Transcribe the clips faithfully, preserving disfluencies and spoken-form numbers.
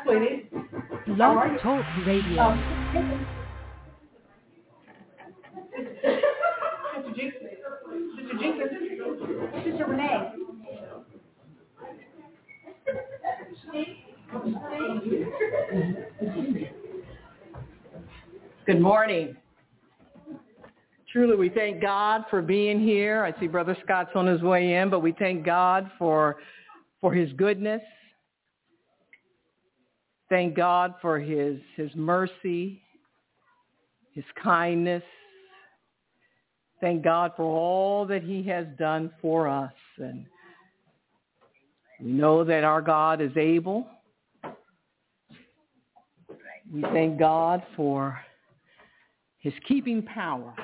sweetie. Blog Talk Radio. Um, Sister Jinx, Sister Jinx, Sister Renee. Good morning. Truly, we thank God for being here. I see Brother Scott's on his way in, but we thank God for for his goodness. Thank God for his his mercy, his kindness. Thank God for all that he has done for us. And we know that our God is able. We thank God for his keeping power.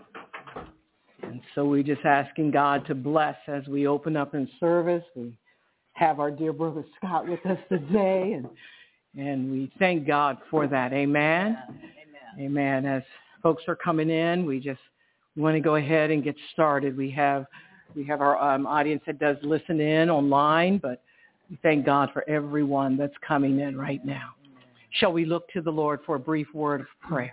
And so we're just asking God to bless as we open up in service. We have our dear brother Scott with us today, and and we thank God for that. Amen. Amen. Amen. As folks are coming in, we just want to go ahead and get started. We have we have our um, audience that does listen in online, but we thank God for everyone that's coming in right now. Shall we look to the Lord for a brief word of prayer?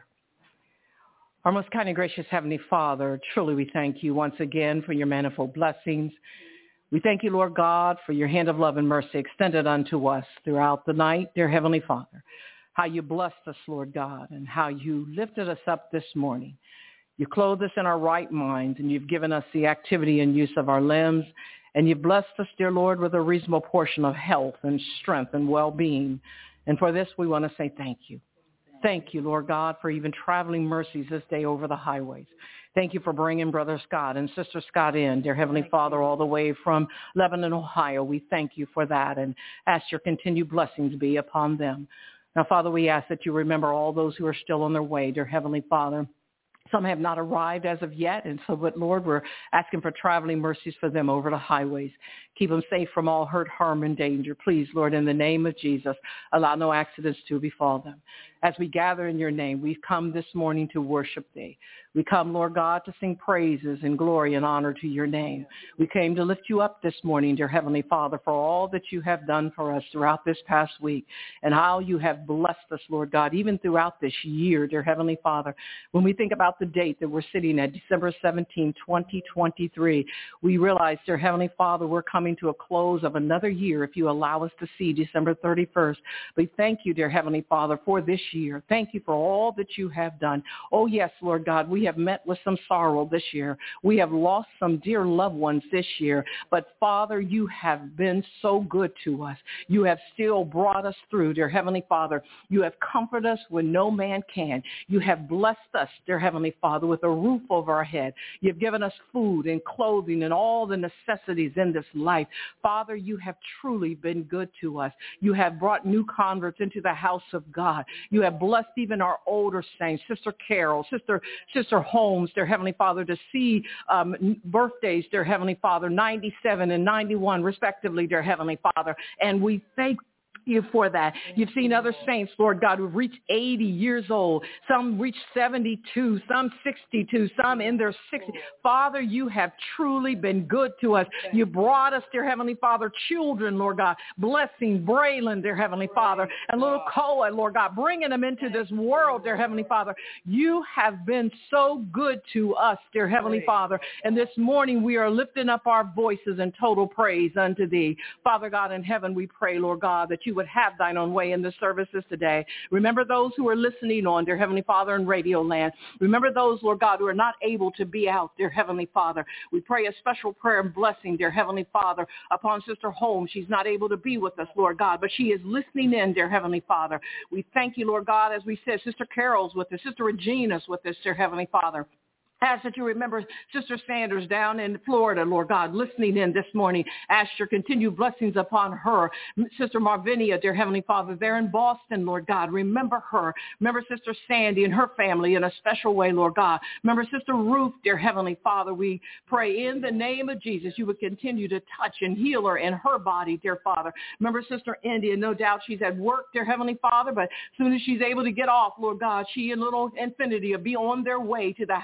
Our most kind and gracious Heavenly Father, truly we thank you once again for your manifold blessings. We thank you, Lord God, for your hand of love and mercy extended unto us throughout the night, dear Heavenly Father. How you blessed us, Lord God, and how you lifted us up this morning. You clothed us in our right minds, and you've given us the activity and use of our limbs, and you've blessed us, dear Lord, with a reasonable portion of health and strength and well-being. And for this, we want to say thank you. Thank you, Lord God, for even traveling mercies this day over the highways. Thank you for bringing Brother Scott and Sister Scott in, dear Heavenly Father, all the way from Lebanon, Ohio. We thank you for that and ask your continued blessings be upon them. Now, Father, we ask that you remember all those who are still on their way, dear Heavenly Father. Some have not arrived as of yet, and so, but Lord, we're asking for traveling mercies for them over the highways. Keep them safe from all hurt, harm, and danger. Please, Lord, in the name of Jesus, allow no accidents to befall them. As we gather in your name, we've come this morning to worship thee. We come, Lord God, to sing praises and glory and honor to your name. We came to lift you up this morning, dear Heavenly Father, for all that you have done for us throughout this past week and how you have blessed us, Lord God, even throughout this year, dear Heavenly Father. When we think about the date that we're sitting at, December seventeenth, twenty twenty-three, we realize, dear Heavenly Father, we're coming to a close of another year if you allow us to see December thirty-first. We thank you, dear Heavenly Father, for this year. Thank you for all that you have done. Oh, yes, Lord God, we have met with some sorrow this year. We have lost some dear loved ones this year. But, Father, you have been so good to us. You have still brought us through, dear Heavenly Father. You have comforted us when no man can. You have blessed us, dear Heavenly Father, with a roof over our head. You've given us food and clothing and all the necessities in this life. Father, you have truly been good to us. You have brought new converts into the house of God. You have blessed even our older saints, Sister Carol, Sister Sister Holmes, dear Heavenly Father, to see um, birthdays, dear Heavenly Father, ninety-seven and ninety-one, respectively, dear Heavenly Father. And we thank you for that. You've seen other saints, Lord God, who've reached eighty years old. Some reached seventy-two, some sixty-two, some in their sixties. Father, you have truly been good to us. You brought us, dear Heavenly Father, children, Lord God, blessing Braylon, dear Heavenly Father, and little Koa, Lord God, bringing them into this world, dear Heavenly Father. You have been so good to us, dear Heavenly Father. And this morning we are lifting up our voices in total praise unto thee. Father God in heaven, we pray, Lord God, that you would have thine own way in the services today. Remember those who are listening on, dear Heavenly Father, in Radio Land. Remember those, Lord God, who are not able to be out, dear Heavenly Father. We pray a special prayer and blessing, dear Heavenly Father, upon Sister Holmes. She's not able to be with us, Lord God, but she is listening in, dear Heavenly Father. We thank you, Lord God, as we said, Sister Carol's with us, Sister Regina's with us, dear Heavenly Father. Ask that you remember Sister Sanders down in Florida, Lord God, listening in this morning. Ask your continued blessings upon her. Sister Marvinia, dear Heavenly Father, there in Boston, Lord God. Remember her. Remember Sister Sandy and her family in a special way, Lord God. Remember Sister Ruth, dear Heavenly Father. We pray in the name of Jesus you would continue to touch and heal her in her body, dear Father. Remember Sister India. No doubt she's at work, dear Heavenly Father, but as soon as she's able to get off, Lord God, she and little Infinity will be on their way to the house of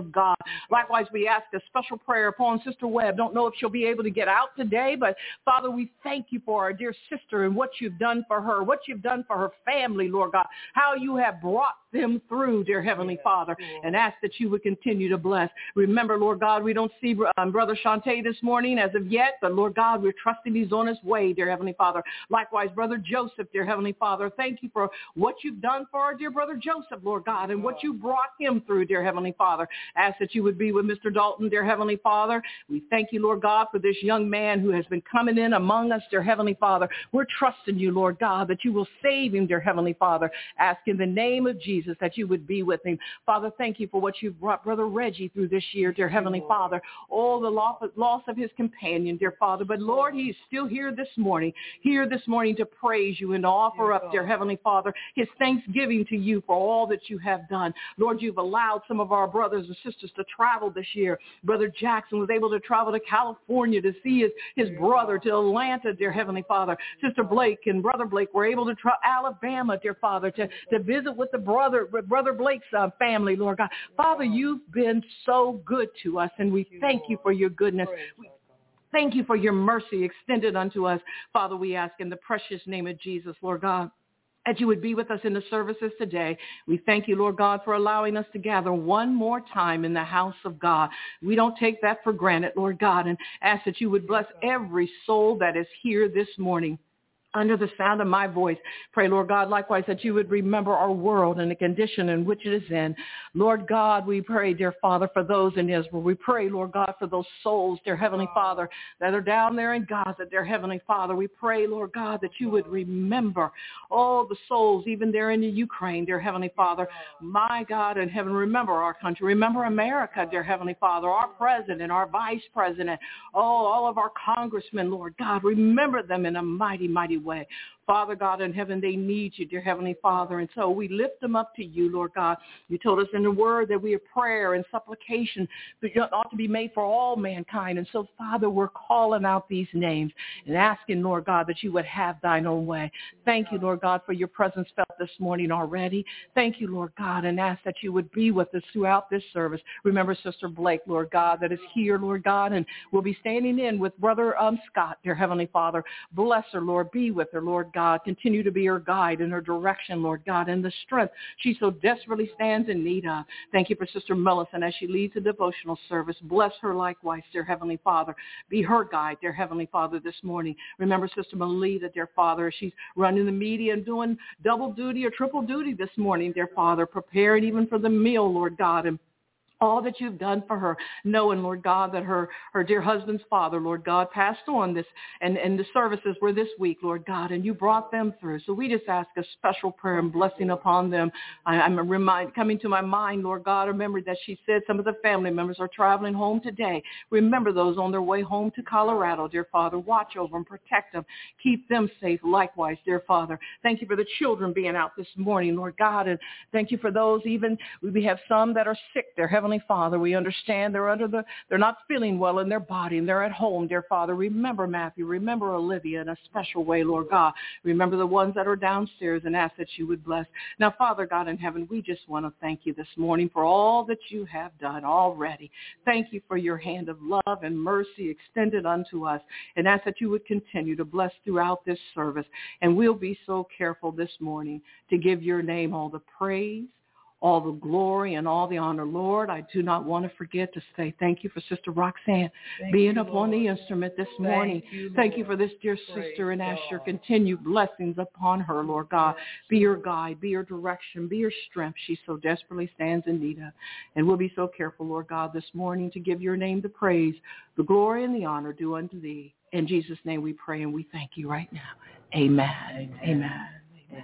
of God. Likewise, we ask a special prayer upon Sister Webb. Don't know if she'll be able to get out today, but Father, we thank you for our dear sister and what you've done for her, what you've done for her family, Lord God, how you have brought them through, dear Heavenly yes, Father, sure. and ask that you would continue to bless. Remember, Lord God, we don't see um, Brother Shante this morning as of yet, but Lord God, we're trusting he's on his way, dear Heavenly Father. Likewise, Brother Joseph, dear Heavenly Father, thank you for what you've done for our dear Brother Joseph, Lord God, and what you brought him through, dear Heavenly Father. Ask that you would be with Mister Dalton, dear Heavenly Father. We thank you, Lord God, for this young man who has been coming in among us, dear Heavenly Father. We're trusting you, Lord God, that you will save him, dear Heavenly Father. Ask in the name of Jesus that you would be with him. Father, thank you for what you've brought Brother Reggie through this year, dear Heavenly Father. All the loss of his companion, dear Father. But Lord, he is still here this morning, here this morning to praise you and to offer up, dear Heavenly Father, his thanksgiving to you for all that you have done. Lord, you've allowed some of our brothers and sisters to travel this year. Brother Jackson was able to travel to California to see his, his brother, to Atlanta, dear Heavenly Father. Sister Blake and Brother Blake were able to travel Alabama, dear Father, to, to visit with the brother, Brother Blake's uh, family, Lord God. Father, you've been so good to us, and we thank you for your goodness. We thank you for your mercy extended unto us. Father, we ask in the precious name of Jesus, Lord God, that you would be with us in the services today. We thank you, Lord God, for allowing us to gather one more time in the house of God. We don't take that for granted, Lord God, and ask that you would bless every soul that is here this morning under the sound of my voice. Pray, Lord God, likewise, that you would remember our world and the condition in which it is in. Lord God, we pray, dear Father, for those in Israel. We pray, Lord God, for those souls, dear Heavenly Father, that are down there in Gaza, dear Heavenly Father. We pray, Lord God, that you would remember all the souls, even there in the Ukraine, dear Heavenly Father. My God in heaven, remember our country. Remember America, dear Heavenly Father, our president, our vice president, oh, all of our congressmen, Lord God. Remember them in a mighty, mighty way. Father God in heaven, they need you, dear Heavenly Father. And so we lift them up to you, Lord God. You told us in the word that we have prayer and supplication ought to be made for all mankind. And so, Father, we're calling out these names and asking, Lord God, that you would have thine own way. Thank you, Lord God, for your presence felt this morning already. Thank you, Lord God, and ask that you would be with us throughout this service. Remember Sister Blake, Lord God, that is here, Lord God, and we'll be standing in with Brother um, Scott, dear Heavenly Father. Bless her, Lord. Be with her, Lord God. Continue to be her guide and her direction, Lord God, and the strength she so desperately stands in need of. Thank you for Sister Millicent as she leads a devotional service. Bless her likewise, dear Heavenly Father. Be her guide, dear Heavenly Father, this morning. Remember Sister Melita, dear Father, she's running the media and doing double duty or triple duty this morning, dear Father, preparing even for the meal, Lord God, and all that you've done for her, knowing, Lord God, that her, her dear husband's father, Lord God, passed on this, and, and the services were this week, Lord God, and you brought them through. So we just ask a special prayer and blessing upon them. I, I'm remind, coming to my mind, Lord God, remember that she said some of the family members are traveling home today. Remember those on their way home to Colorado, dear Father. Watch over them, protect them, keep them safe likewise, dear Father. Thank you for the children being out this morning, Lord God, and thank you for those even, we have some that are sick, dear Heavenly Father. We understand they're under the, they're not feeling well in their body and they're at home, dear Father. Remember Matthew, remember Olivia in a special way, Lord God. Remember the ones that are downstairs and ask that you would bless. Now, Father God in heaven, we just want to thank you this morning for all that you have done already. Thank you for your hand of love and mercy extended unto us, and ask that you would continue to bless throughout this service. And we'll be so careful this morning to give your name all the praise, all the glory, and all the honor. Lord, I do not want to forget to say thank you for Sister Roxanne thank being you, upon Lord. The instrument this morning. Thank you, thank you for this dear Praise sister, and ask your continued blessings upon her, Lord God. Be your guide, be your direction, be your strength. She so desperately stands in need of. And we'll be so careful, Lord God, this morning to give your name the praise, the glory, and the honor due unto thee. In Jesus' name we pray and we thank you right now. Amen. Amen. Amen. Amen.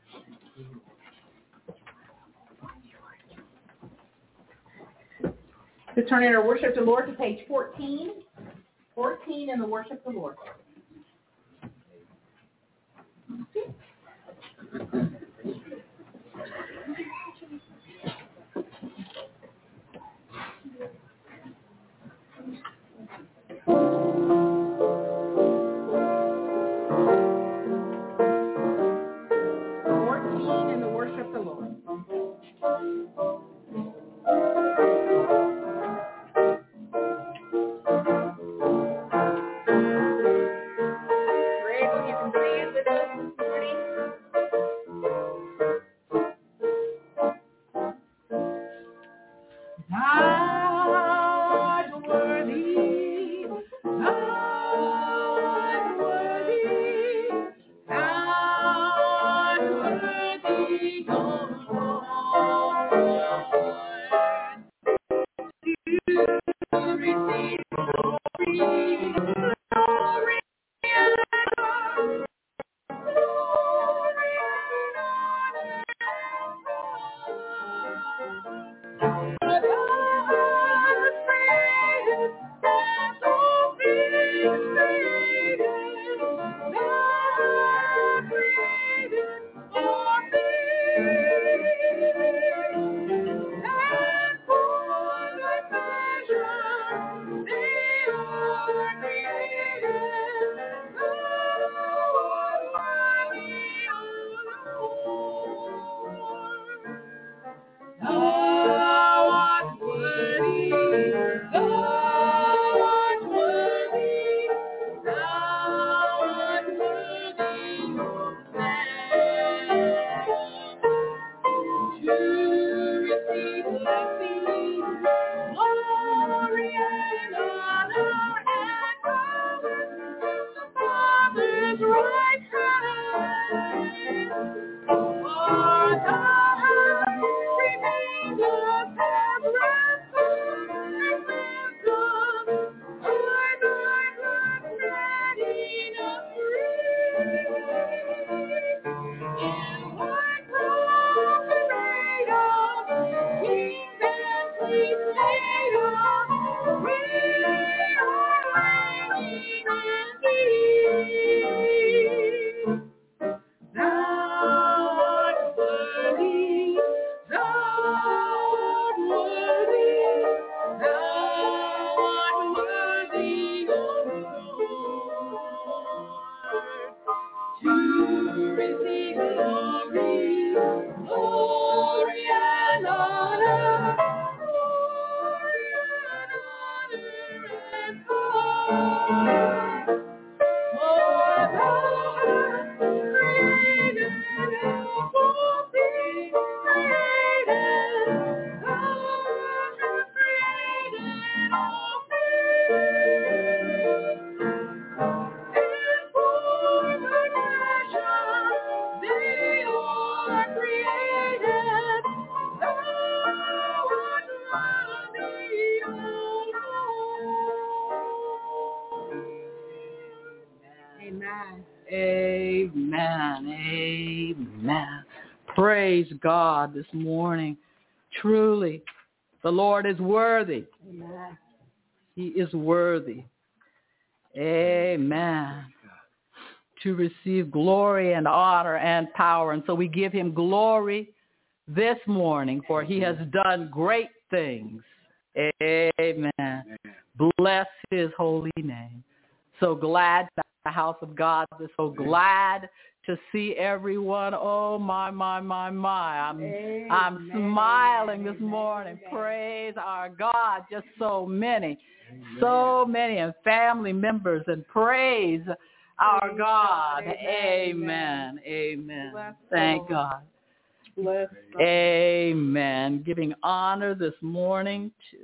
To turn in our worship to the Lord to page fourteen. fourteen in the worship of the Lord. fourteen in the worship of the Lord. Amen. Amen. Praise God this morning. Truly, the Lord is worthy. Amen. He is worthy. Amen. To receive glory and honor and power. And so we give him glory this morning, for he has done great things. Amen. Bless his holy name. So glad that the house of God is so glad to see everyone. Oh, my, my, my, my. I'm, Amen. I'm smiling this morning. Amen. Praise our God. Just so many, Amen. so many, and family members, and praise our praise God. God. Amen. Amen. Amen. Bless Thank God. Bless God. Amen. Giving honor this morning to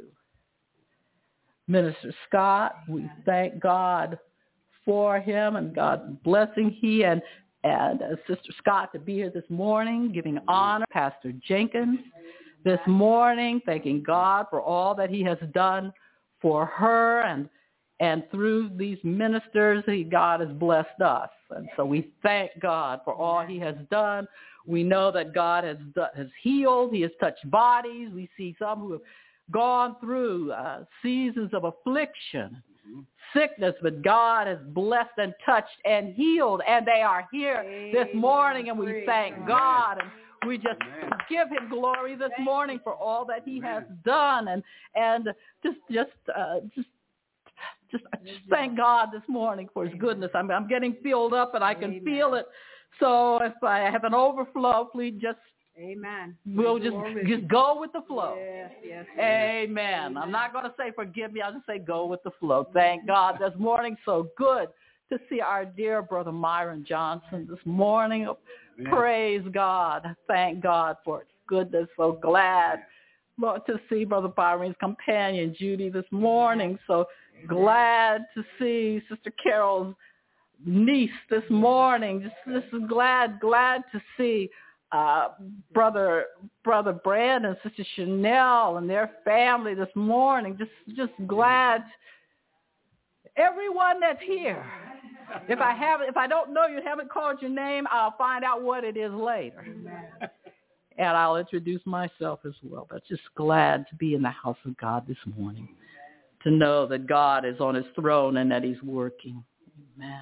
Minister Scott. We thank God for him and God's blessing. He and and uh, Sister Scott to be here this morning, giving honor Pastor Jenkins this morning, thanking God for all that he has done for her, and and through these ministers, he, God has blessed us. And so we thank God for all he has done. We know that God has has healed. He has touched bodies. We see some who have gone through uh, seasons of affliction, sickness, but God has blessed and touched and healed, and they are here Amen. This morning, and we thank Amen. God, and we just Amen. Give him glory this thank morning for all that he Amen. Has done, and and just just uh, just just just thank God this morning for his goodness. I'm I'm getting filled up, and I can Amen. Feel it. So if I have an overflow, please just Amen. We'll just just go with the flow. Yes, yes, yes. Amen. Amen. I'm not going to say forgive me. I'll just say go with the flow. Thank God this morning. So good to see our dear brother Myron Johnson this morning. Amen. Praise God. Thank God for his goodness. So glad Lord, to see Brother Byron's companion Judy this morning. So glad to see Sister Carol's niece this morning. Just, just glad, glad to see uh, brother brother Brandon, Sister Chanel, and their family this morning. Just just glad. Everyone that's here. If I haven't, if I don't know you, haven't called your name, I'll find out what it is later, and I'll introduce myself as well. But just glad to be in the house of God this morning, to know that God is on His throne and that He's working. Amen.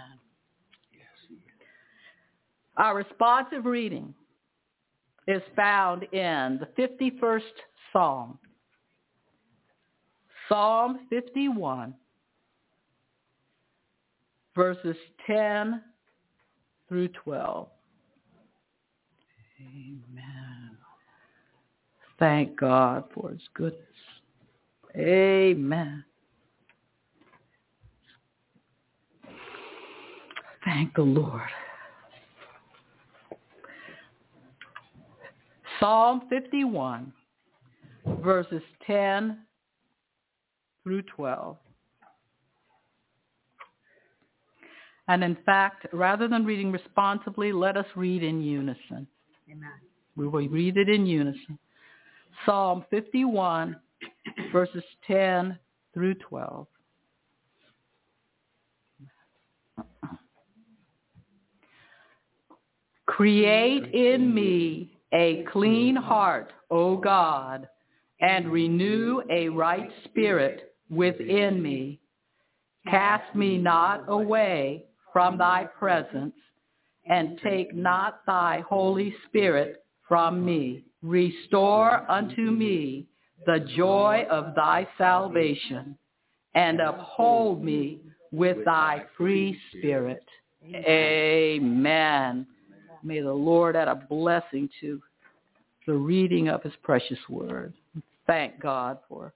Our responsive reading is found in the fifty-first Psalm, Psalm fifty-one, verses ten through twelve. Amen. Thank God for His goodness. Amen. Thank the Lord. Psalm fifty-one, verses ten through twelve. And in fact, rather than reading responsively, let us read in unison. Amen. We will read it in unison. Psalm fifty-one, verses ten through twelve. Create in me a clean heart, O God, and renew a right spirit within me. Cast me not away from thy presence, and take not thy Holy Spirit from me. Restore unto me the joy of thy salvation, and uphold me with thy free spirit. Amen. May the Lord add a blessing to the reading of His precious word. Thank God for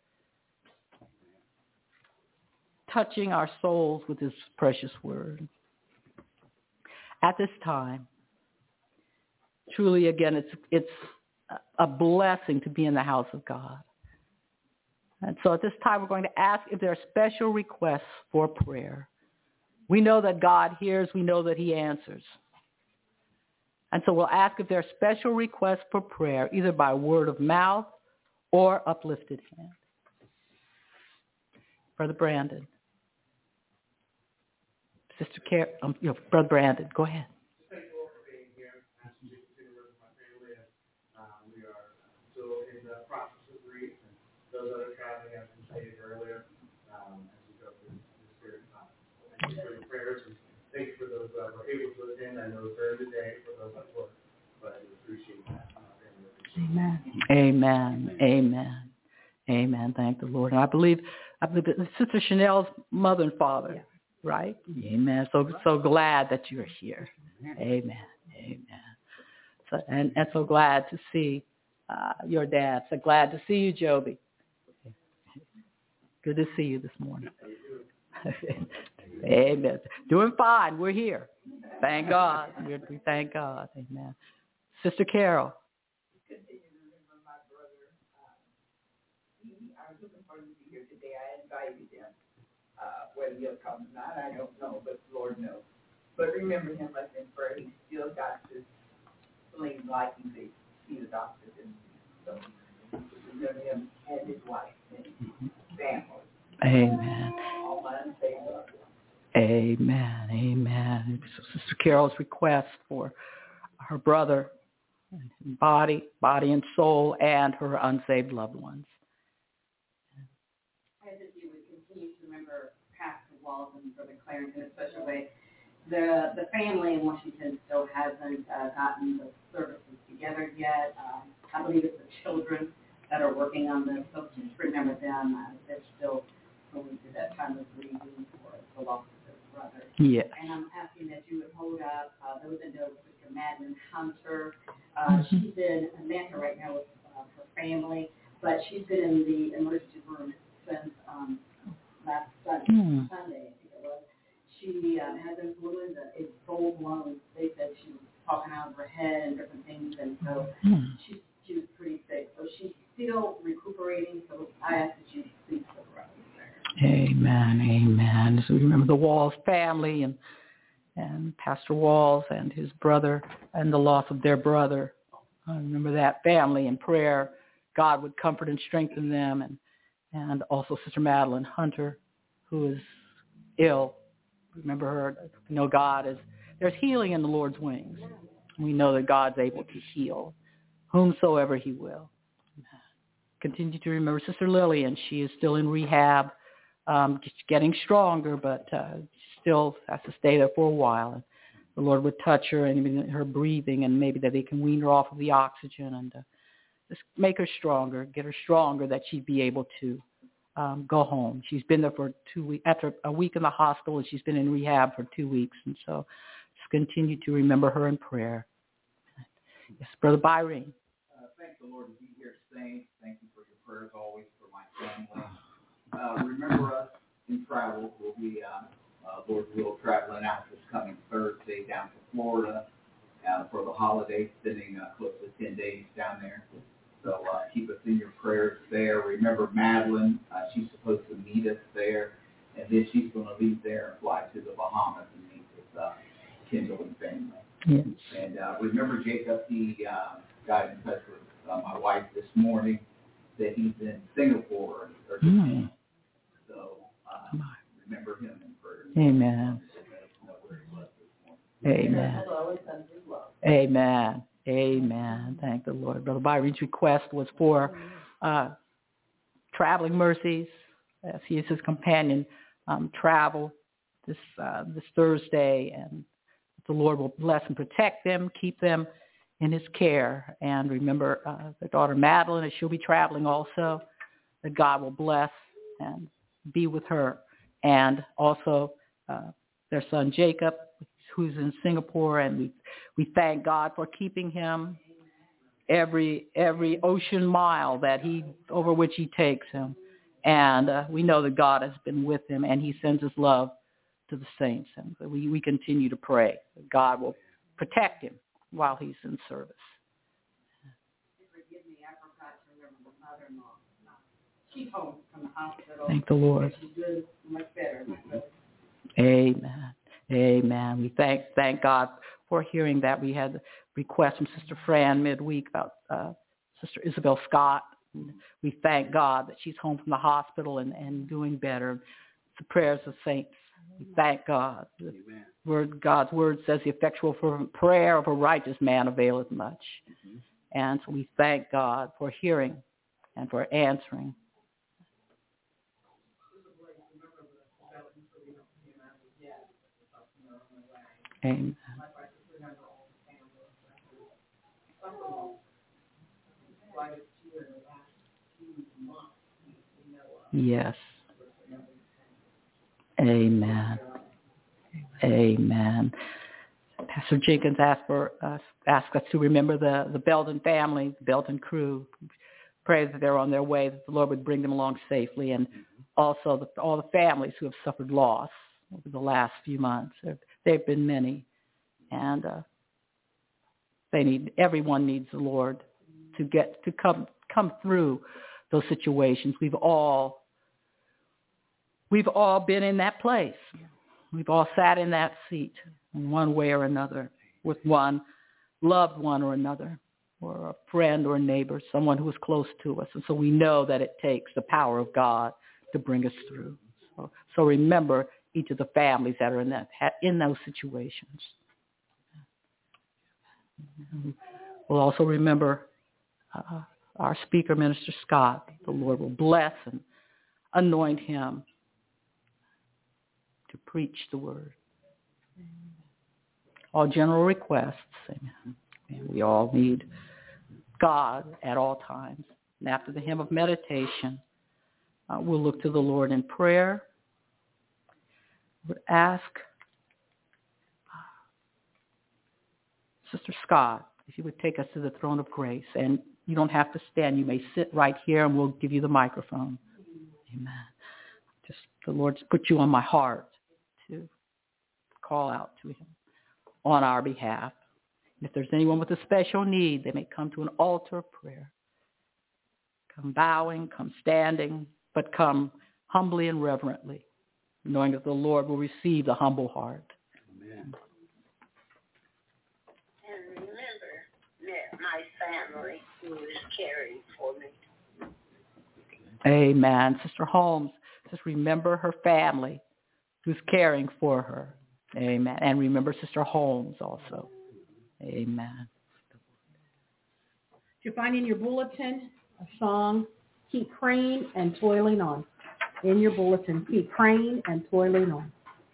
touching our souls with His precious word. At this time, truly, again, it's it's a blessing to be in the house of God. And so at this time, we're going to ask if there are special requests for prayer. We know that God hears. We know that He answers. And so we'll ask if there are special requests for prayer, either by word of mouth or uplifted hand. Brother Brandon. Sister Car- um, you know, Brother Brandon, go ahead. Thank you all for being here. As you can see, with my family, uh, we are still in the process of grief, and those that are traveling, as we stated earlier, um, as we go through this period of time. Thank you for your prayers, and thank you for those that were able to attend. I know it's early today for those that were, but I do appreciate that. Amen. Amen. Amen. Amen. Thank the Lord. And I believe, I believe that Sister Chanel's mother and father. Yeah. Right? Amen. So so glad that you're here. Amen. Amen. So and, and so glad to see uh, your dad. So glad to see you, Joby. Good to see you this morning. Amen. Doing fine. We're here. Thank God. We're, we thank God. Amen. Sister Carol. Continue to remember my brother. Uh, he, I was looking for him to be here today. I invited him. Uh, whether he'll come or not, I don't know, but the Lord knows. But remember him as in prayer. He's still got this spleen like he could see the doctor didn't see. So remember him and his wife and his family. Amen. All my unsaved loved ones. Amen. Amen. So Sister Carol's request for her brother, body, body and soul, and her unsaved loved ones. Remember Pastor Walls and Brother Clarence in a special way. The the family in Washington still hasn't uh, gotten the services together yet. Um, I believe it's the children that are working on this, so just remember them. Uh, they're still going through that time of grieving for the loss of their brother. Yes. And I'm asking that you would hold up uh, those that know Sister Madeline Hunter. Uh, mm-hmm. She's in Atlanta right now with uh, her family, but she's been in the emergency room since um, last Sunday, mm. Sunday, I think it was. She uh, has influenza. It's full blown. They said she was talking out of her head and different things, and so mm. she she was pretty sick. So she's still recuperating. So I ask that you please put her up in prayer. Amen. Amen. So we remember the Walls family and and Pastor Walls and his brother and the loss of their brother I remember that family in prayer. God would comfort and strengthen them, and and also Sister Madeline Hunter, who is ill. Remember her. You know, God is, there's healing in the Lord's wings. We know that God's able to heal whomsoever he will. Continue to remember Sister Lillian. She is still in rehab, um, just getting stronger, but uh, still has to stay there for a while. And the Lord would touch her and even her breathing, and maybe that they can wean her off of the oxygen and uh, just make her stronger, get her stronger, that she'd be able to um, go home. She's been there for two weeks, after a week in the hospital, and she's been in rehab for two weeks. And so just continue to remember her in prayer. Yes, Brother Byron. Uh, thank the Lord to be here, saints. Thank you for your prayers always for my family. Uh, remember us in travel. We'll be, uh, uh, Lord's will, traveling out this coming Thursday down to Florida uh, for the holiday, spending uh, close to ten days down there. So uh, keep us in your prayers there. Remember Madeline. Uh, she's supposed to meet us there, and then she's going to leave there and fly to the Bahamas and meet with uh, Kendall and family. Yes. And uh, remember Jacob, he uh, got in touch with uh, my wife this morning that he's in Singapore or Mm. So uh, remember him in prayer. Amen. Amen. Amen. Amen. Thank the Lord. Brother Byron's request was for uh, traveling mercies, as he is his companion, um, travel this uh, this Thursday, and the Lord will bless and protect them, keep them in his care. And remember uh, their daughter Madeline, as she'll be traveling also, that God will bless and be with her. And also uh, their son Jacob, who's in Singapore, and we we thank God for keeping him every every ocean mile that he over which he takes him. And uh, we know that God has been with him, and he sends his love to the saints. And we, we continue to pray that God will protect him while he's in service. Forgive me, I forgot to remember my mother-in-law. She's home from the hospital. Thank the Lord. She's doing much better. Amen. Amen. We thank thank God for hearing that. We had a request from Sister Fran midweek about uh, Sister Isabel Scott. And we thank God that she's home from the hospital and, and doing better. It's the prayers of saints. We thank God. The word, God's word says the effectual fervent prayer of a righteous man availeth much. Mm-hmm. And so we thank God for hearing and for answering. Amen. Yes. Amen. Amen. Pastor Jenkins asked for us, asked us to remember the, the Belden family, the Belden crew. Pray that they're on their way, that the Lord would bring them along safely, and also the, all the families who have suffered loss over the last few months. There have been many, and uh, they need everyone needs the Lord to get to come come through those situations. We've all we've all been in that place. We've all sat in that seat in one way or another with one loved one or another, or a friend or a neighbor, someone who is close to us. And so we know that it takes the power of God to bring us through. So, so remember each of the families that are in that in those situations. We'll also remember uh, our speaker, Minister Scott. The Lord will bless and anoint him to preach the word. All general requests. Amen. And we all need God at all times. And after the hymn of meditation, uh, we'll look to the Lord in prayer. We'll ask Sister Scott if you would take us to the throne of grace. And you don't have to stand. You may sit right here, and we'll give you the microphone. Amen. Just the Lord's put you on my heart to call out to him on our behalf. And if there's anyone with a special need, they may come to an altar of prayer. Come bowing, come standing, but come humbly and reverently, knowing that the Lord will receive the humble heart. Amen. And remember that my family. family who is caring for me. Amen. Sister Holmes, just remember her family who's caring for her. Amen. And remember Sister Holmes also. Amen. You find in your bulletin a song, Keep Praying and Toiling On. In your bulletin, Keep Praying and Toiling On.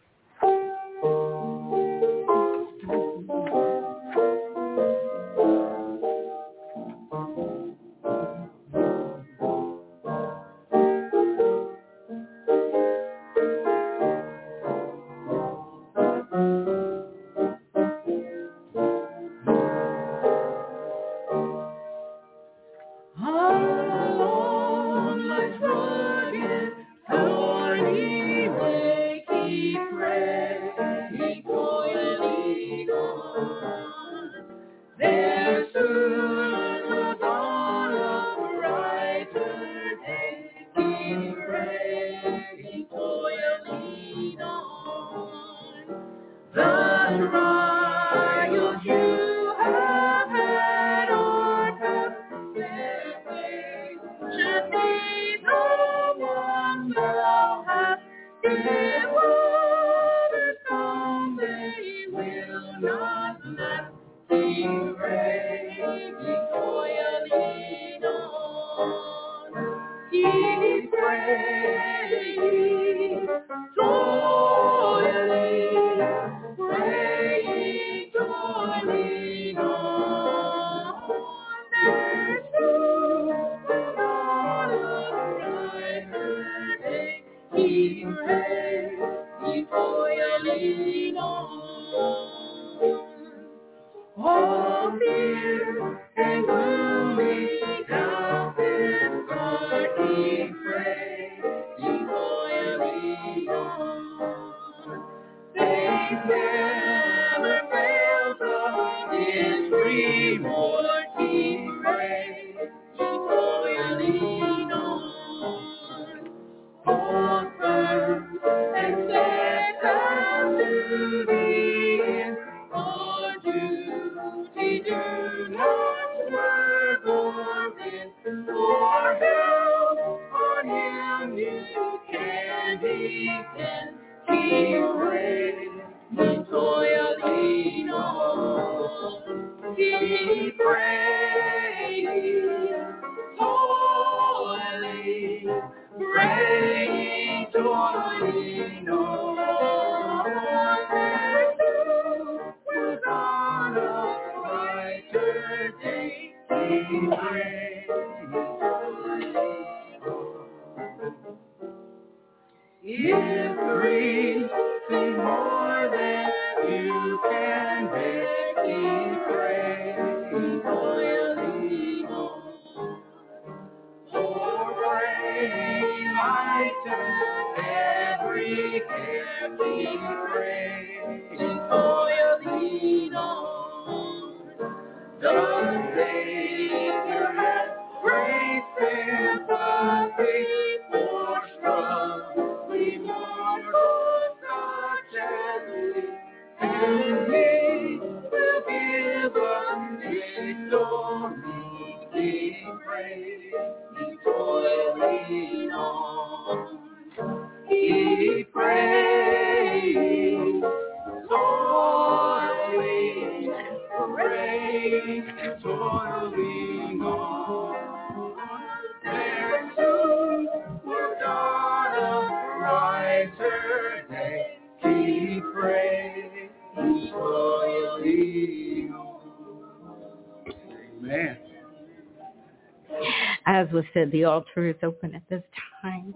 As was said, the altar is open at this time.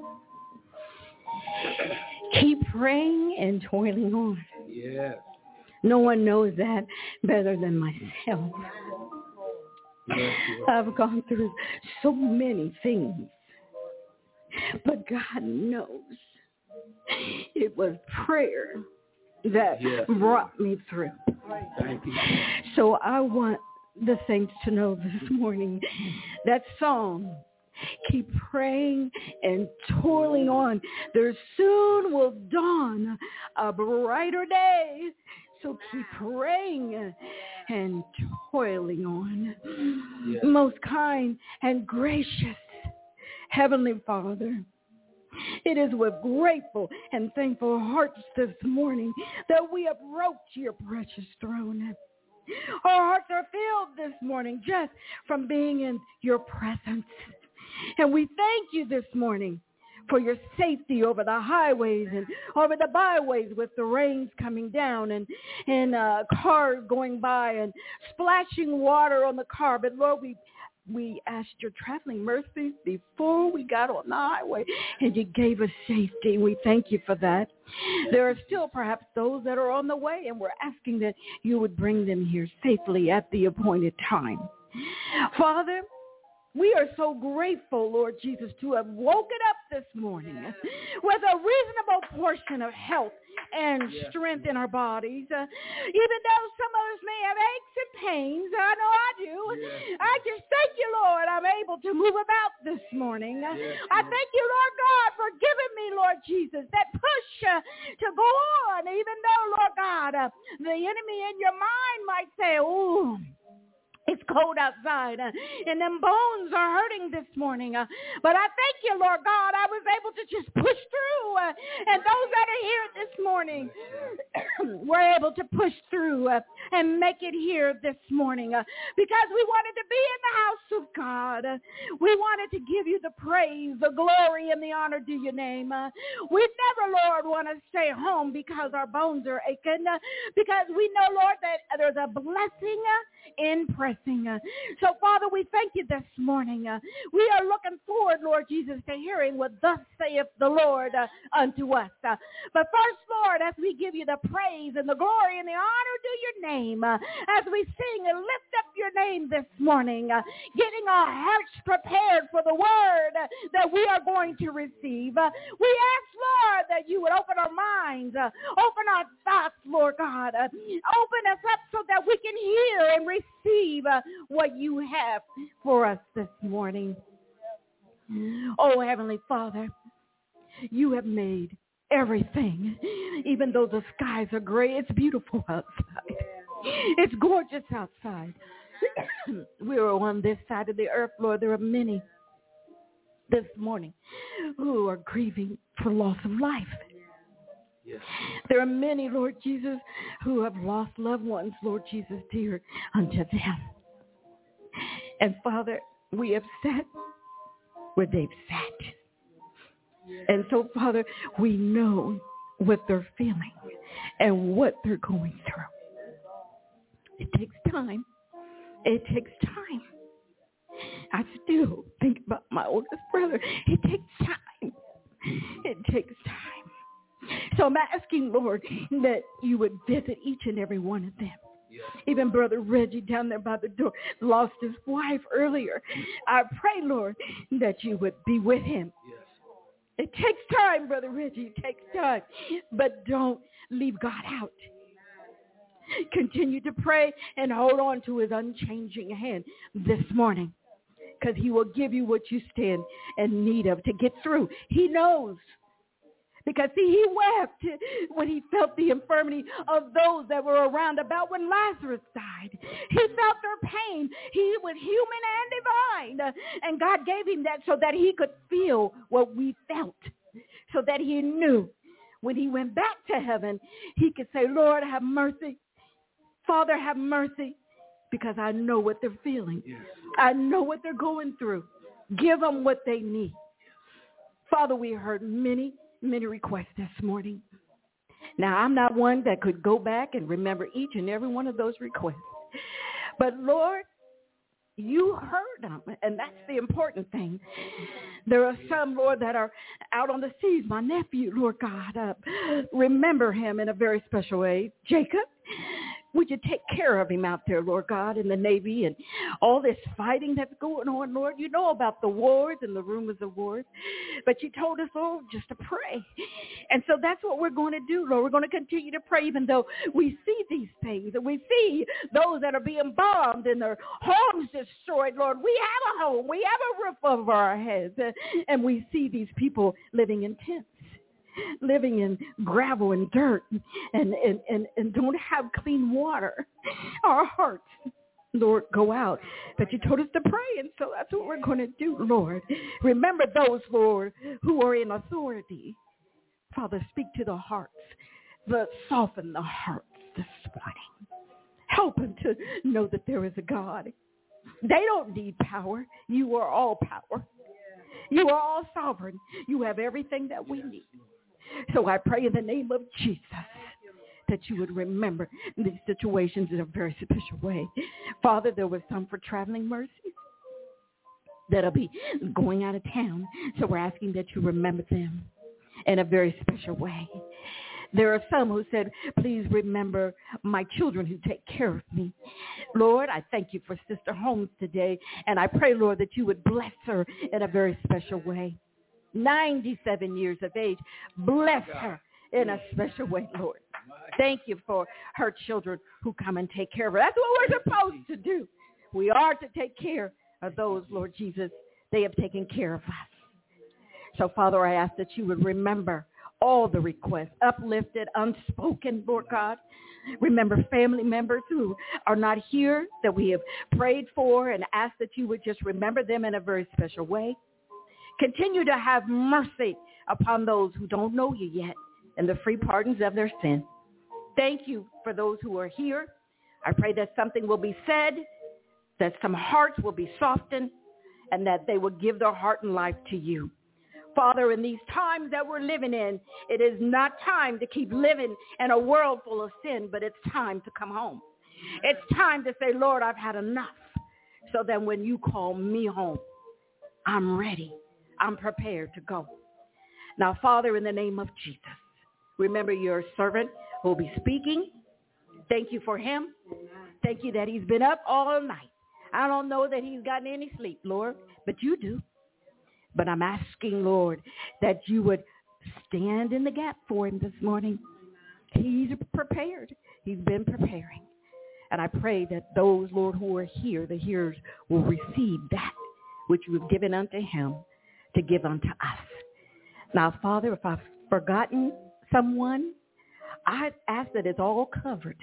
Keep praying and toiling on. Yes. No one knows that better than myself. Yes, I've gone through so many things, but God knows it was prayer that yes. brought me through. Thank you. So I want the saints to know this morning that song, keep praying and toiling on. There soon will dawn a brighter day. So keep praying and toiling on. Yes. Most kind and gracious Heavenly Father, it is with grateful and thankful hearts this morning that we approach your precious throne. Our hearts are filled this morning just from being in your presence. And we thank you this morning for your safety over the highways and over the byways with the rains coming down and, and uh, cars going by and splashing water on the car. But Lord, we we asked your traveling mercies before we got on the highway, and you gave us safety. We thank you for that. There are still perhaps those that are on the way, and we're asking that you would bring them here safely at the appointed time. Father, we are so grateful, Lord Jesus, to have woken up this morning with a reasonable portion of health and strength in our bodies. Uh, even though some of us may have aches and pains, I know I do. Yes. I just thank you, Lord, I'm able to move about this morning. Yes. I thank you, Lord God, for giving me, Lord Jesus, that push uh, to go on, even though, Lord God, uh, the enemy in your mind might say, ooh, it's cold outside, uh, and them bones are hurting this morning. Uh, but I thank you, Lord God, I was able to just push through. Uh, and those that are here this morning were able to push through uh, and make it here this morning uh, because we wanted to be in the house of God. Uh, we wanted to give you the praise, the glory, and the honor due your name. Uh, we never, Lord, want to stay home because our bones are aching, uh, because we know, Lord, that there's a blessing uh, in prayer. Uh, so, Father, we thank you this morning. Uh, we are looking forward, Lord Jesus, to hearing what thus saith the Lord uh, unto us. Uh, but first, Lord, as we give you the praise and the glory and the honor to your name, uh, as we sing and lift up your name this morning, uh, getting our hearts prepared for the word uh, that we are going to receive, uh, we ask, Lord, that you would open our minds, uh, open our thoughts, Lord God, uh, open us up so that we can hear and receive Uh, what you have for us this morning. Oh, Heavenly Father, you have made everything. Even though the skies are gray, it's beautiful outside. It's gorgeous outside. We are on this side of the earth, Lord. There are many this morning who are grieving for loss of life. Yes. There are many, Lord Jesus, who have lost loved ones, Lord Jesus, dear unto them. And Father, we have sat where they've sat. And so, Father, we know what they're feeling and what they're going through. It takes time. It takes time. I still think about my oldest brother. It takes time. It takes time. So I'm asking, Lord, that you would visit each and every one of them. Yes. Even Brother Reggie down there by the door lost his wife earlier. I pray, Lord, that you would be with him. Yes. It takes time, Brother Reggie. It takes time. But don't leave God out. Continue to pray and hold on to his unchanging hand this morning, because he will give you what you stand in need of to get through. He knows. Because, see, he wept when he felt the infirmity of those that were around about when Lazarus died. He felt their pain. He was human and divine. And God gave him that so that he could feel what we felt, so that he knew when he went back to heaven, he could say, Lord, have mercy. Father, have mercy, because I know what they're feeling. Yes. I know what they're going through. Give them what they need. Father, we heard many many requests this morning. Now, I'm not one that could go back and remember each and every one of those requests. But, Lord, you heard them, and that's the important thing. There are some, Lord, that are out on the seas. My nephew, Lord God, uh, remember him in a very special way. Jacob, would you take care of him out there, Lord God, in the Navy and all this fighting that's going on, Lord? You know about the wars and the rumors of wars. But you told us, Lord, just to pray. And so that's what we're going to do, Lord. We're going to continue to pray even though we see these things. And we see those that are being bombed and their homes destroyed, Lord. We have a home. We have a roof over our heads. And we see these people living in tents. living in gravel and dirt and, and, and, and don't have clean water. Our hearts, Lord, go out. But you told us to pray, and so that's what we're going to do, Lord. Remember those, Lord, who are in authority. Father, speak to the hearts. But soften the hearts this morning. Help them to know that there is a God. They don't need power. You are all power. You are all sovereign. You have everything that we need. So I pray in the name of Jesus that you would remember these situations in a very special way. Father, there was some for traveling mercies that'll be going out of town. So we're asking that you remember them in a very special way. There are some who said, please remember my children who take care of me. Lord, I thank you for Sister Holmes today, and I pray, Lord, that you would bless her in a very special way. ninety-seven years of age, bless her in a special way, Lord. Thank you for her children who come and take care of her. That's what we're supposed to do. We are to take care of those, Lord Jesus. They have taken care of us. So, Father, I ask that you would remember all the requests, uplifted, unspoken, Lord God. Remember family members who are not here that we have prayed for, and ask that you would just remember them in a very special way. Continue to have mercy upon those who don't know you yet and the free pardons of their sin. Thank you for those who are here. I pray that something will be said, that some hearts will be softened, and that they will give their heart and life to you. Father, in these times that we're living in, it is not time to keep living in a world full of sin, but it's time to come home. It's time to say, Lord, I've had enough. So that when you call me home, I'm ready. I'm prepared to go. Now, Father, in the name of Jesus, remember your servant who will be speaking. Thank you for him. Thank you that he's been up all night. I don't know that he's gotten any sleep, Lord, but you do. But I'm asking, Lord, that you would stand in the gap for him this morning. He's prepared. He's been preparing. And I pray that those, Lord, who are here, the hearers, will receive that which you have given unto him to give unto us. Now, Father, if I've forgotten someone, I ask that it's all covered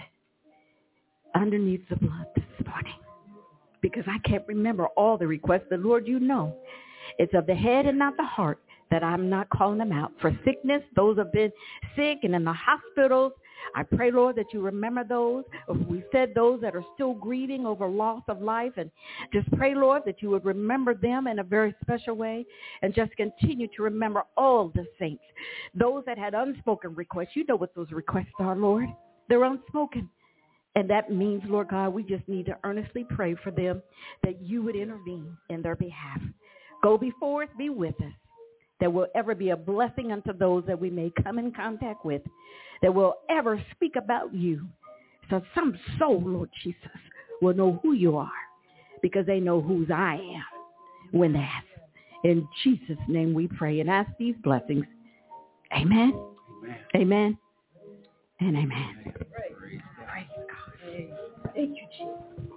underneath the blood this morning, because I can't remember all the requests. But, Lord, you know. It's of the head and not the heart that I'm not calling them out. For sickness, those have been sick and in the hospitals, I pray, Lord, that you remember those. We said those that are still grieving over loss of life. And just pray, Lord, that you would remember them in a very special way. And just continue to remember all the saints. Those that had unspoken requests. You know what those requests are, Lord. They're unspoken. And that means, Lord God, we just need to earnestly pray for them, that you would intervene in their behalf. Go before us, be with us. There will ever be a blessing unto those that we may come in contact with, that will ever speak about you. So some soul, Lord Jesus, will know who you are, because they know whose I am when they ask. In Jesus' name we pray and ask these blessings. Amen. Amen. Amen. And amen. Amen. Praise God. Praise God. Thank you, Jesus.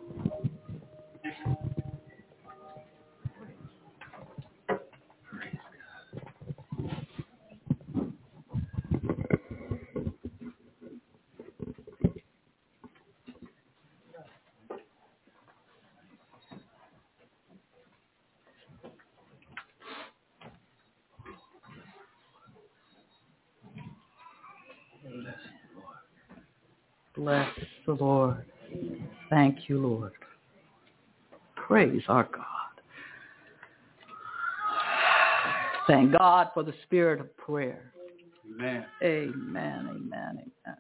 Bless the Lord. Thank you, Lord. Praise our God. Thank God for the spirit of prayer. Amen. Amen, amen, amen.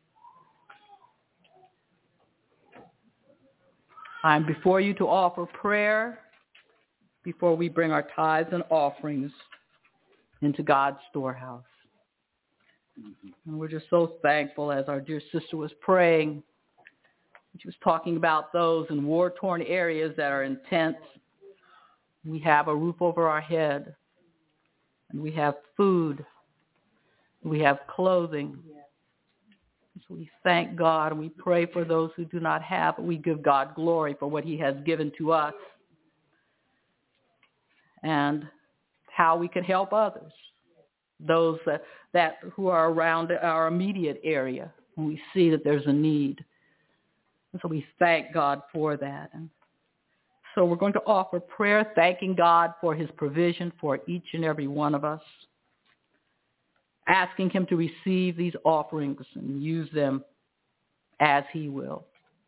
I'm before you to offer prayer before we bring our tithes and offerings into God's storehouse. And we're just so thankful as our dear sister was praying. She was talking about those in war-torn areas that are in tents. We have a roof over our head, and we have food. We have clothing. So we thank God, and we pray for those who do not have. We give God glory for what he has given to us and how we can help others. those that, that who are around our immediate area when we see that there's a need. And so we thank God for that. And so we're going to offer prayer, thanking God for his provision for each and every one of us, asking him to receive these offerings and use them as he will.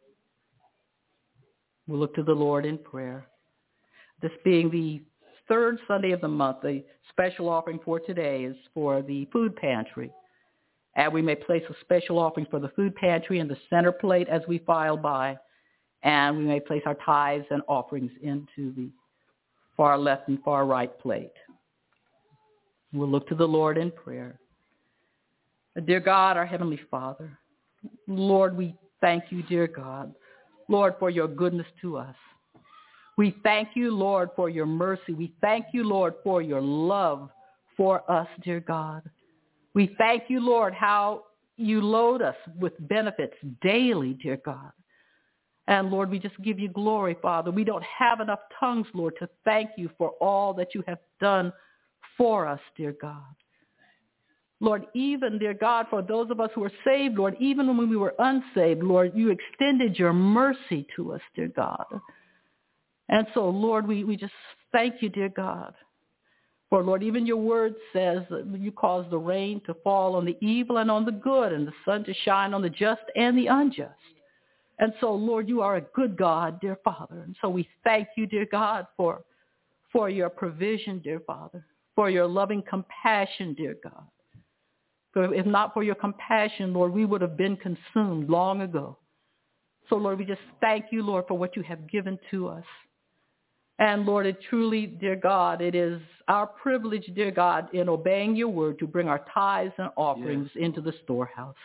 We'll look to the Lord in prayer. This being the third Sunday of the month, the special offering for today is for the food pantry. And we may place a special offering for the food pantry in the center plate as we file by. And we may place our tithes and offerings into the far left and far right plate. We'll look to the Lord in prayer. Dear God, our Heavenly Father, Lord, we thank you, dear God, Lord, for your goodness to us. We thank you, Lord, for your mercy. We thank you, Lord, for your love for us, dear God. We thank you, Lord, how you load us with benefits daily, dear God. And, Lord, we just give you glory, Father. We don't have enough tongues, Lord, to thank you for all that you have done for us, dear God. Lord, even, dear God, for those of us who are saved, Lord, even when we were unsaved, Lord, you extended your mercy to us, dear God. And so, Lord, we, we just thank you, dear God. For, Lord, even your word says that you cause the rain to fall on the evil and on the good, and the sun to shine on the just and the unjust. And so, Lord, you are a good God, dear Father. And so we thank you, dear God, for, for your provision, dear Father, for your loving compassion, dear God. For if not for your compassion, Lord, we would have been consumed long ago. So, Lord, we just thank you, Lord, for what you have given to us. And, Lord, it truly, dear God, it is our privilege, dear God, in obeying your word to bring our tithes and offerings yes. into the storehouse.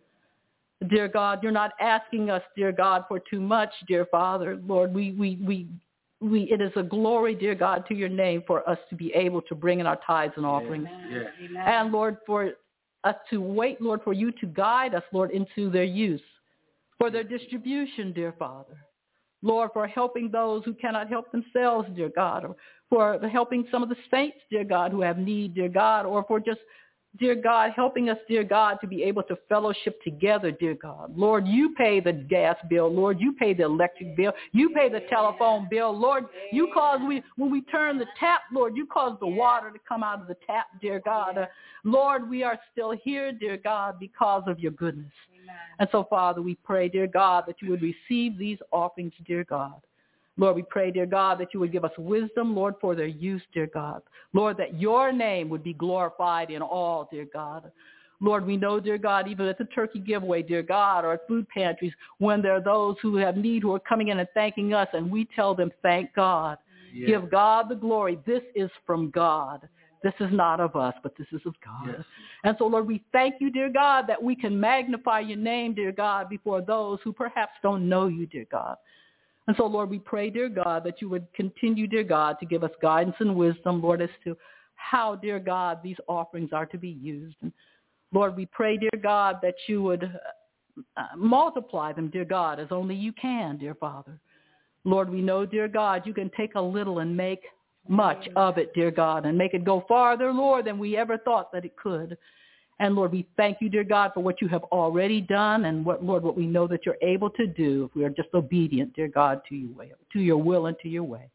Dear God, you're not asking us, dear God, for too much, dear Father. Lord, we, we, we, we, it is a glory, dear God, to your name for us to be able to bring in our tithes and offerings. Yes. Yes. And, Lord, for us to wait, Lord, for you to guide us, Lord, into their use, for their distribution, dear Father. Lord, for helping those who cannot help themselves, dear God, or for helping some of the saints, dear God, who have need, dear God, or for just, dear God, helping us, dear God, to be able to fellowship together, dear God. Lord, you pay the gas bill. Lord, you pay the electric bill. You pay the telephone bill. Lord, you cause, we when we turn the tap, Lord, you cause the water to come out of the tap, dear God. Uh, Lord, we are still here, dear God, because of your goodness. And so, Father, we pray, dear God, that you would receive these offerings, dear God. Lord, we pray, dear God, that you would give us wisdom, Lord, for their use, dear God. Lord, that your name would be glorified in all, dear God. Lord, we know, dear God, even at the turkey giveaway, dear God, or at food pantries, when there are those who have need who are coming in and thanking us, and we tell them, thank God. Yes. Give God the glory. This is from God. This is not of us, but this is of God. Yes. And so, Lord, we thank you, dear God, that we can magnify your name, dear God, before those who perhaps don't know you, dear God. And so, Lord, we pray, dear God, that you would continue, dear God, to give us guidance and wisdom, Lord, as to how, dear God, these offerings are to be used. And Lord, we pray, dear God, that you would uh, multiply them, dear God, as only you can, dear Father. Lord, we know, dear God, you can take a little and make much of it, dear God, and make it go farther, Lord, than we ever thought that it could. And, Lord, we thank you, dear God, for what you have already done and, what, Lord, what we know that you're able to do if we are just obedient, dear God, to your way, to your will and to your way.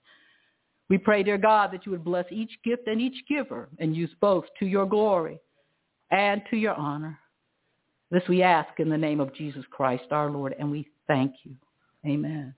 We pray, dear God, that you would bless each gift and each giver and use both to your glory and to your honor. This we ask in the name of Jesus Christ, our Lord, and we thank you. Amen.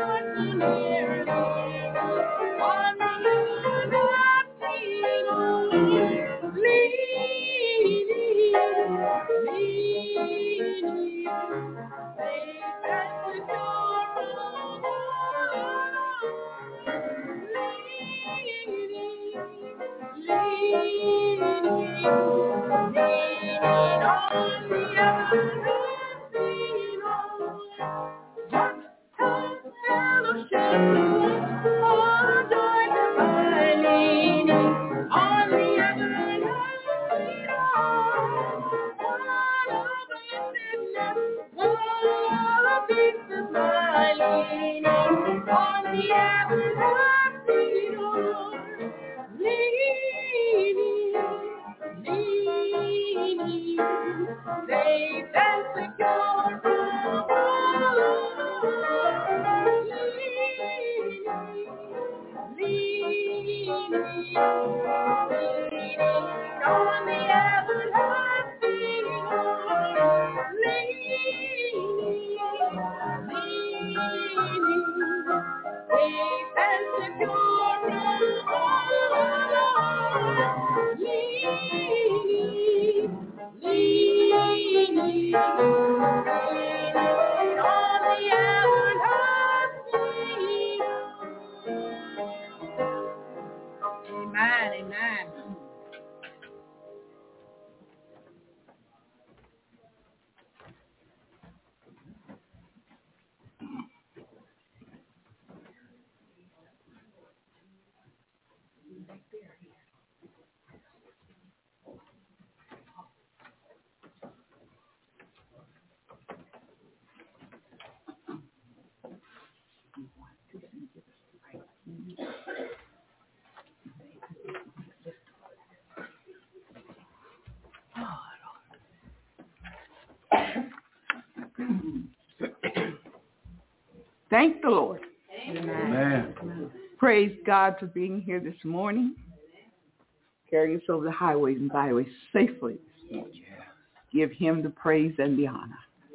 everlasting near, on the everlasting arm, leading, leading, safe and secure from Thank the Lord. Amen. Praise God for being here this morning, carrying us over the highways and byways safely. Give him the praise and the honor.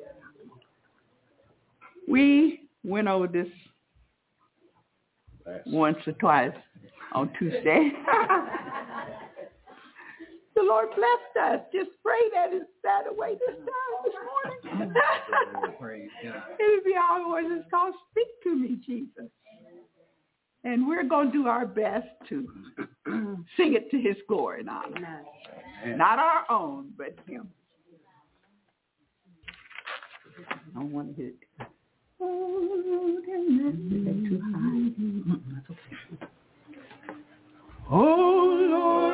We went over this once or twice on Tuesday. The Lord blessed us. Just pray that it's that away this time this morning. It'll be our voice. It's called Speak to Me, Jesus. And we're going to do our best to sing it to his glory and honor. Not our own, but him. I don't want to hit it. Oh, that's too high. Oh, Lord.